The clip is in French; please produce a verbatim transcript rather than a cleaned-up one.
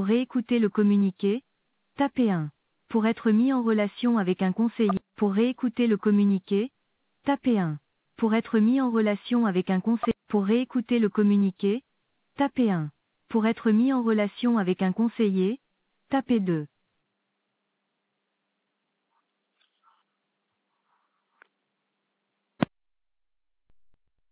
Pour réécouter le communiqué, tapez un. Pour être mis en relation avec un conseiller, pour réécouter le communiqué, tapez un. Pour être mis en relation avec un conseiller, pour réécouter le communiqué, tapez un. Pour être mis en relation avec un conseiller, tapez deux.